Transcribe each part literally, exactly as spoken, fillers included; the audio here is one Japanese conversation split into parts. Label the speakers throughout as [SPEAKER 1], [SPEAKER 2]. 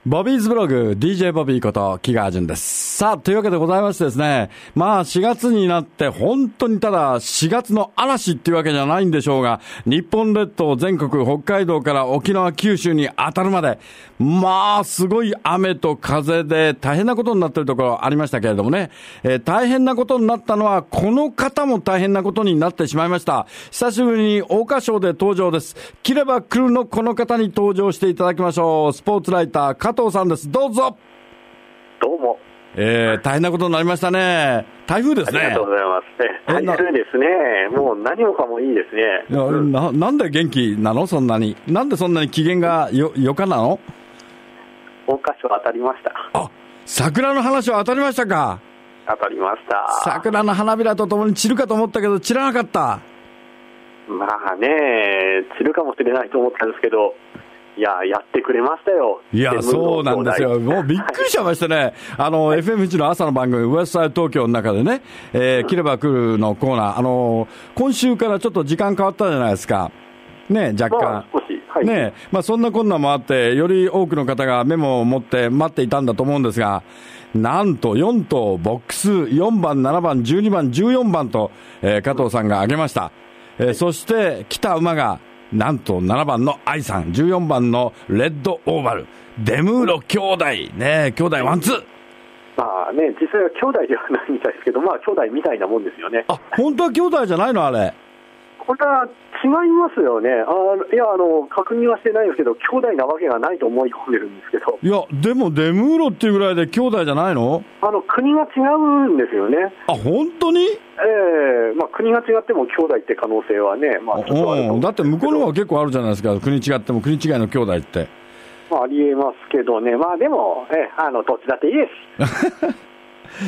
[SPEAKER 1] ボビーズブログ ディージェー ボビーこと木川淳です。さあ、というわけでございましてですね、まあしがつになって本当にただしがつの嵐っていうわけじゃないんでしょうが、日本列島全国北海道から沖縄九州に当たるまで、まあすごい雨と風で大変なことになっているところありましたけれどもね、えー、大変なことになったのはこの方も大変なことになってしまいました。久しぶりに桜花賞で登場です。切れば来るのこの方に登場していただきましょう。スポーツライター加藤さんです。どうぞ。
[SPEAKER 2] どうも。
[SPEAKER 1] えー、大変なことになりましたね。台風ですね。
[SPEAKER 2] ありがとうございます。台風ですね。もう何もかもいいですね。
[SPEAKER 1] いや、うん、な, なんで元気なのそんなに。なんでそんなに機嫌がよ、よかなの？
[SPEAKER 2] 桜花賞当たりました。
[SPEAKER 1] あ、桜の話は当たりましたか？
[SPEAKER 2] 当たりました。
[SPEAKER 1] 桜の花びらとともに散るかと思ったけど散らなかった。
[SPEAKER 2] まあね、散るかもしれないと思ったんですけど、いや、やってくれましたよ。
[SPEAKER 1] いや、そうなんですよ。もうびっくりしましたね。あの、エフエム 富士の朝の番組、ウエストサイド東京の中でね、えー、切れば来るのコーナー、あの、今週からちょっと時間変わったじゃないですか。ね、若干。まあ、少し。はい。ね、まあそんなこんなもあって、より多くの方がメモを持って待っていたんだと思うんですが、なんとよん頭ボックスよんばん、ななばん、じゅうにばん、じゅうよんばんと、えー、加藤さんが挙げました。えー、そして来た馬が、なんとななばんの愛さん、じゅうよんばんのレッドオーバル、デムーロ兄弟、ね、兄弟ワンツー。
[SPEAKER 2] まあね、実際は兄弟ではないみたいですけど、まあ兄弟みたいなもんですよね。
[SPEAKER 1] あ、本当は兄弟じゃないのあれ。
[SPEAKER 2] これは違いますよね。あ、いや、あの、確認はしてないんですけど、兄弟なわけがないと思い込んでるんですけど。
[SPEAKER 1] いや、でもデムーロっていうぐらいで兄弟じゃないの？
[SPEAKER 2] あの、国が違うんですよね。
[SPEAKER 1] あ、本当に？
[SPEAKER 2] ええー、まあ国が違っても兄弟って可能性はね、まあちょっとあると思うんですけど。
[SPEAKER 1] だって向こうの方が結構あるじゃないですか、国違っても国違いの兄弟って。
[SPEAKER 2] まあありえますけどね、まあでも、えあの、どっちだっていいです。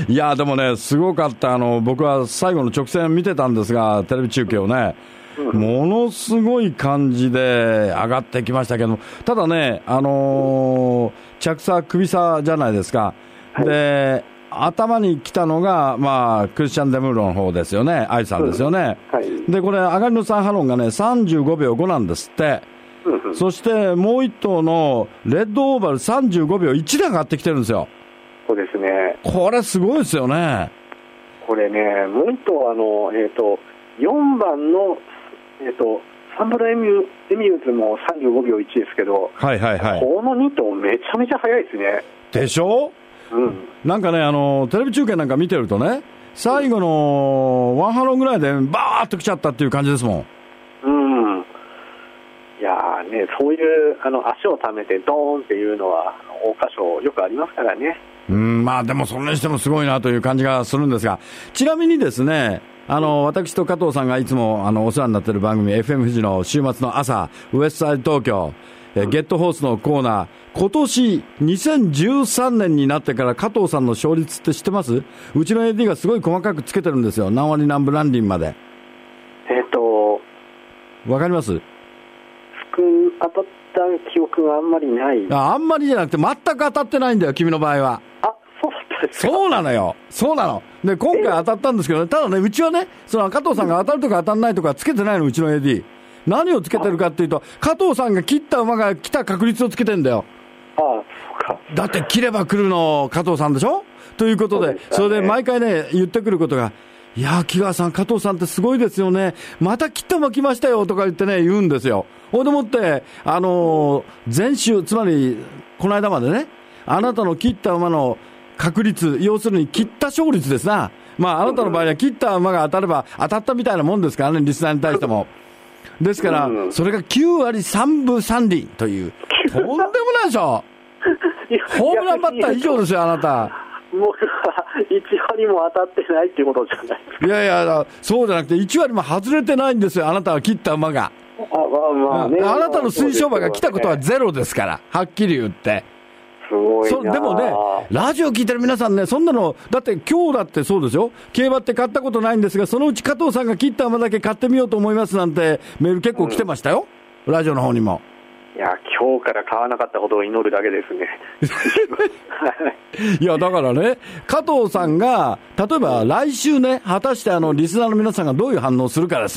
[SPEAKER 1] いや、でもね、すごかった。あの、僕は最後の直線見てたんですが、テレビ中継をね、うん、ものすごい感じで上がってきましたけど、ただね、あのー、着差、首差じゃないですか。はい、で、頭に来たのが、まあ、クリスチャン・デムーロの方ですよね、愛さんですよね。うん、はい、で、これ、上がりのさんハロンがね、さんじゅうごびょうごなんですって。うん、そして、もう一頭のレッドオーバルさんじゅうごびょういちで上がってきてるんですよ。
[SPEAKER 2] そうですね。
[SPEAKER 1] これすごいですよね。
[SPEAKER 2] これね、もう一頭、あの、えっと、よんばんの、えっと、サンブラエミュエミューズもさんじゅうごびょういちですけど、はいはいはい、このに頭めちゃめちゃ速いですね。
[SPEAKER 1] でしょ？うん。なんかね、あの、テレビ中継なんか見てるとね、最後のワンハロンぐらいでバーッと来ちゃったっていう感じですもん。
[SPEAKER 2] うん。いやーね、そういう、あの、足を溜めてドーンっていうのは、桜花賞よくありますからね。
[SPEAKER 1] うん、まあでもそれにしてもすごいなという感じがするんですが、ちなみにですね、あの、私と加藤さんがいつも、あの、お世話になっている番組、エフエム 富士の週末の朝、ウエストサイド東京、え、ゲットホースのコーナー、今年、にせんじゅうさんねんになってから加藤さんの勝率って知ってます？うちの エーディー がすごい細かくつけてるんですよ。何割何分何厘まで。
[SPEAKER 2] えっと、
[SPEAKER 1] わかります？
[SPEAKER 2] 当たった記憶があんまりない。
[SPEAKER 1] あ、あんまりじゃなくて、全く当たってないんだよ、君の場合は。
[SPEAKER 2] あ、そうだったですか。
[SPEAKER 1] そうなのよ。そうなの。で、今回当たったんですけどね、ただね、うちはね、その加藤さんが当たるとか当たらないとかつけてないの、うちの エーディー。何をつけてるかっていうと、加藤さんが切った馬が来た確率をつけてんだよ。
[SPEAKER 2] ああ、そうか。
[SPEAKER 1] だって切れば来るの加藤さんでしょということで、そで、ね、それで毎回ね、言ってくることが、いやー、木川さん、加藤さんってすごいですよね。また切った馬来ましたよとか言ってね、言うんですよ。ほいでもって、あのー、前週、つまり、この間までね、あなたの切った馬の確率、要するに切った勝率ですな。まあ、あなたの場合は切った馬が当たれば当たったみたいなもんですからね、リスナーに対しても。ですから、それがきゅうわりさんぶさんりんという、とんでもないでしょ。ホームランバッター以上ですよ、あなた。
[SPEAKER 2] 僕はいちわりも当たってないっていうことじゃないですか。
[SPEAKER 1] いやいや、そうじゃなくていちわりも外れてないんですよ、あなたは切った馬が。
[SPEAKER 2] あ、まあまあね、
[SPEAKER 1] あなたの推奨馬が来たことはゼロですから、はっきり言って。
[SPEAKER 2] すごいな。
[SPEAKER 1] そでもね、ラジオ聞いてる皆さんね、そんなの、だって今日だってそうですよ。競馬って買ったことないんですが、そのうち加藤さんが切った馬だけ買ってみようと思いますなんてメール結構来てましたよ。うん、ラジオの方にも。
[SPEAKER 2] いや、今日から買わなかったことを祈るだけですね。
[SPEAKER 1] いや、だからね、加藤さんが、例えば来週ね、果たしてあの、リスナーの皆さんがどういう反応するかですよ。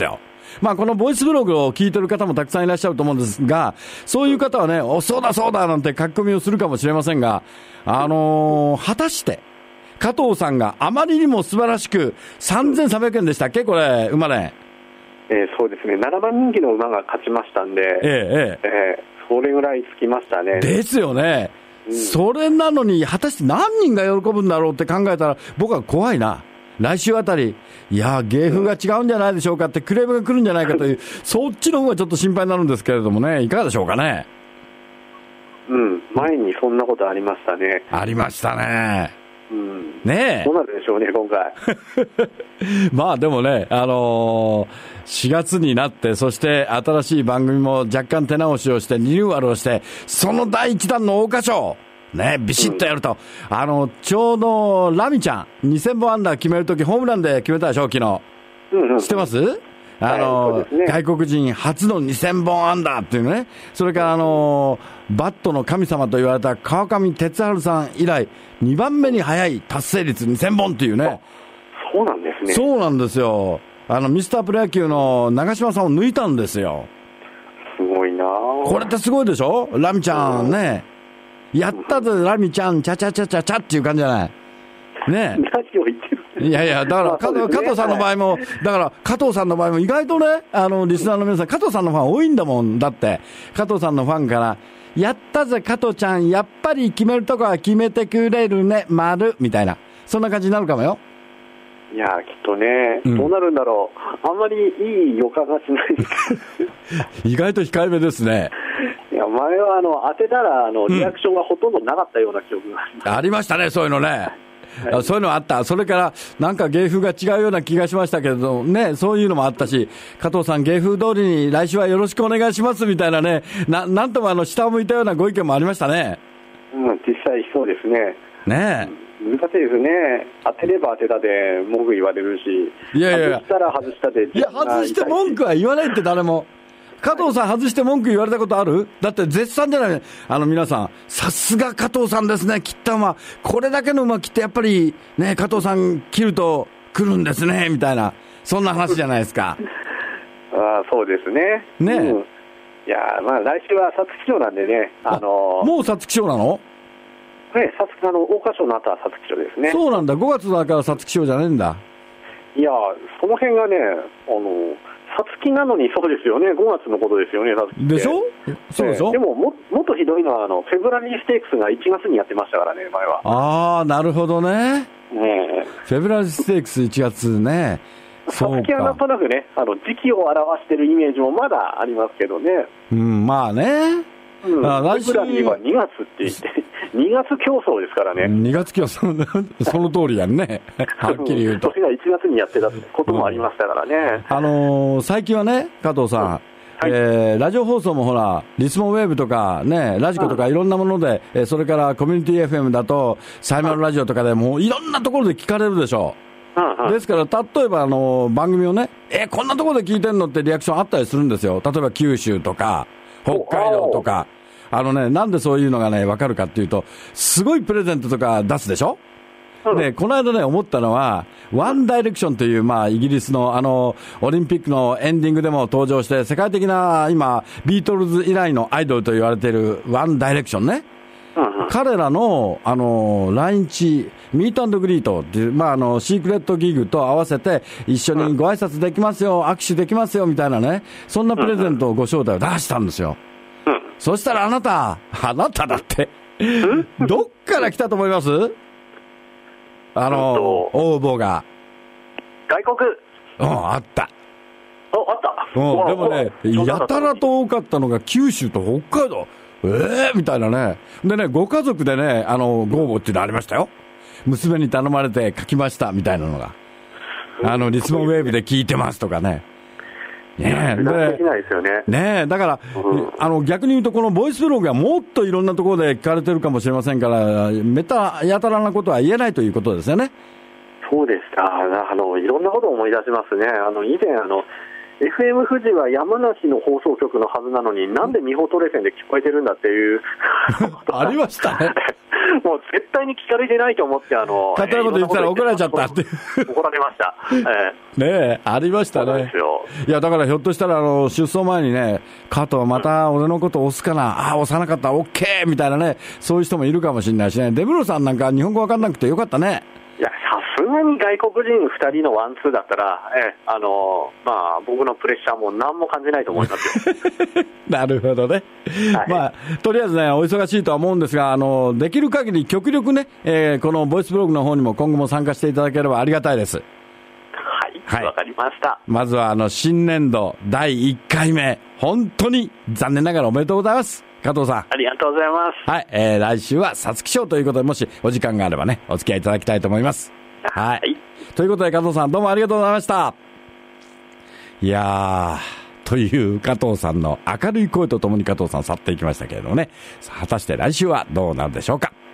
[SPEAKER 1] まあ、このボイスブログを聞いてる方もたくさんいらっしゃると思うんですが、そういう方はね、お、そうだそうだなんて書き込みをするかもしれませんが、あのー、果たして、加藤さんがあまりにも素晴らしく、さんぜんさんびゃくえんでしたっけ、これ、馬ね。
[SPEAKER 2] えー、そうですね、ななばん人気の馬が勝ちましたんで、えー、えー、えー、それぐらいつきましたね。
[SPEAKER 1] ですよね。うん、それなのに、果たして何人が喜ぶんだろうって考えたら、僕は怖いな。来週あたり、いや、芸風が違うんじゃないでしょうかってクレームが来るんじゃないかという、そっちの方がちょっと心配になるんですけれどもね、いかがでしょうかね。
[SPEAKER 2] うん、前にそんなことありましたね。
[SPEAKER 1] ありましたね。
[SPEAKER 2] うん、
[SPEAKER 1] ねえ。
[SPEAKER 2] どうなるでしょうね、今回。
[SPEAKER 1] まあでもね、あのー、しがつになって、そして新しい番組も若干手直しをして、リニューアルをして、そのだいいちだんの桜花賞、ね、ビシッとやると、うん、あの、ちょうどラミちゃん、にせんぼんアンダー決めるとき、ホームランで決めたでしょ、昨日。うんうん、知ってます？あの、はいね、外国人初のにせんぼんアンダーっていうね、それからあの、バットの神様と言われた川上哲治さん以来、にばんめに早い達成率にせんぼんっていうね。
[SPEAKER 2] そうなんですね。
[SPEAKER 1] そうなんですよ。あの、ミスタープロ野球の長嶋さんを抜いたんですよ。
[SPEAKER 2] すごいなぁ。
[SPEAKER 1] これってすごいでしょ？ラミちゃんね。やったぜ、ラミちゃん、チャチャチャチャチャっていう感じじゃない。ね。
[SPEAKER 2] 何を言ってる
[SPEAKER 1] いやいや、だから、加藤、加藤さんの場合も、はい、だから、加藤さんの場合も意外とね、あの、リスナーの皆さん、加藤さんのファン多いんだもん。だって、加藤さんのファンから、やったぜ、加藤ちゃん、やっぱり決めるとこは決めてくれるね、丸、みたいな。そんな感じになるかもよ。
[SPEAKER 2] いや、きっとね、うん、どうなるんだろう。あんまりいい予感がしないです
[SPEAKER 1] 意外と控えめですね。
[SPEAKER 2] いや、前は、あの、当てたら、あの、リアクションがほとんどなかったような記憶があります。
[SPEAKER 1] うん、ありましたね、そういうのね。はい、そういうのあった。それから、なんか芸風が違うような気がしましたけれどね、そういうのもあったし、加藤さん芸風通りに来週はよろしくお願いしますみたいなね、な、なんともあの、下を向いたようなご意見もありましたね。
[SPEAKER 2] うん、実際そうですね。
[SPEAKER 1] ね
[SPEAKER 2] え。難しいですね。当てれば当てたで文句言われるし、
[SPEAKER 1] いやいやいや、
[SPEAKER 2] 外したら外したで。
[SPEAKER 1] いや、外して文句は言わないって誰も。加藤さん外して文句言われたことある？だって絶賛じゃない。あの皆さん、さすが加藤さんですね、切った馬。これだけの馬切ってやっぱりね、加藤さん切ると来るんですね、みたいな。そんな話じゃないですか。
[SPEAKER 2] ああ、そうですね。
[SPEAKER 1] ねえ。うん、
[SPEAKER 2] いや、まあ来週は皐月賞なんでね、あのー、
[SPEAKER 1] もう皐月賞なの？
[SPEAKER 2] ね、さつあの桜花賞の後は皐月賞ですね。
[SPEAKER 1] そうなんだ、ごがつだから皐月賞じゃないんだ。
[SPEAKER 2] いや、その辺がね、あの、皐月なのにそうですよね、ごがつのことですよね、皐月って。
[SPEAKER 1] でしょ？そうでしょ？
[SPEAKER 2] えー、でもも、もっとひどいのはあの、フェブラリーステークスがいちがつにやってましたからね、前は。
[SPEAKER 1] ああ、なるほどね。
[SPEAKER 2] ね
[SPEAKER 1] フェブラリーステークスいちがつね。
[SPEAKER 2] 皐月はなんとなくね、あの時期を表してるイメージもまだありますけどね。
[SPEAKER 1] うん、まあね。
[SPEAKER 2] うん、フェブラリーはにがつって言って、にがつ競争ですからね。
[SPEAKER 1] にがつ競争、その通りやんね。はっきり言うと。
[SPEAKER 2] それがいちがつにやってたこともありましたからね。
[SPEAKER 1] うん、あのー、最近はね、加藤さん、うん、はい、えー、ラジオ放送もほら、リスモウェーブとかね、ラジコとかいろんなもので、うん、それからコミュニティ エフエム だと、サイマルラジオとかでもいろんなところで聞かれるでしょ。うんうん、ですから、例えばあの番組をね、えー、こんなところで聞いてんのってリアクションあったりするんですよ。例えば九州とか、北海道とか。あのね、なんでそういうのがね、わかるかっていうと、すごいプレゼントとか出すでしょ？うん、で、この間ね、思ったのは、ワンダイレクションという、まあ、イギリスの、あの、オリンピックのエンディングでも登場して、世界的な、今、ビートルズ以来のアイドルと言われているワンダイレクションね。うんうん、彼らの、あの、来日、ミート&グリートっていう、まあ、あの、シークレットギグと合わせて、一緒にご挨拶できますよ、握手できますよ、みたいなね、そんなプレゼントをご招待を出したんですよ。そしたらあなた、あなただって、どっから来たと思います？あの、応募が。
[SPEAKER 2] 外国。
[SPEAKER 1] うん、あった。
[SPEAKER 2] あ、あった。
[SPEAKER 1] うん、でもね、やたらと多かったのが九州と北海道。ええー、みたいなね。でね、ご家族でね、あの、ご応募っていうのありましたよ。娘に頼まれて書きました、みたいなのが。あの、リスモンウェーブで聞いてますとかね。ねえ、
[SPEAKER 2] できないですよね。
[SPEAKER 1] ねえ、だから、うん、あの、逆に言うと、このボイスブログがもっといろんなところで聞かれてるかもしれませんから、めたやたらなことは言えないということですよね。
[SPEAKER 2] そうですか。あの、いろんなことを思い出しますね。あの、以前、あの、エフエム 富士は山梨の放送局のはずなのに、なんで美保トレセンで聞こえてるんだっていう
[SPEAKER 1] ありましたね。
[SPEAKER 2] もう絶対に聞かれてないと思って、あの、
[SPEAKER 1] 勝手なこと言ったら怒られちゃったって。
[SPEAKER 2] 怒られました。
[SPEAKER 1] えー、ねえ、ありましたね。そうですよ。いや、だからひょっとしたら、あの、出走前にね、加藤また俺のこと押すかな、うん、ああ、押さなかった、オッケーみたいなね、そういう人もいるかもしれないしね。デブロさんなんか日本語わかんなくてよかったね。
[SPEAKER 2] いや、さすがに外国人ふたりのワンツーだったら、えあのまあ、僕のプレッシャーも何も感じないと思いますよ。
[SPEAKER 1] なるほどね、はい、まあ、とりあえずね、お忙しいとは思うんですが、あのできる限り極力ね、えー、このボイスブログの方にも今後も参加していただければありがたいです。
[SPEAKER 2] はい、わかりました。
[SPEAKER 1] まずはあの新年度だいいっかいめ、本当に残念ながらおめでとうございます。加藤さん。
[SPEAKER 2] ありがとうございます。
[SPEAKER 1] はい、えー、来週は皐月賞ということで、もしお時間があればね、お付き合いいただきたいと思います。はい。はい、ということで加藤さん、どうもありがとうございました。いやー、という加藤さんの明るい声とともに加藤さん去っていきましたけれどもね、果たして来週はどうなるでしょうか。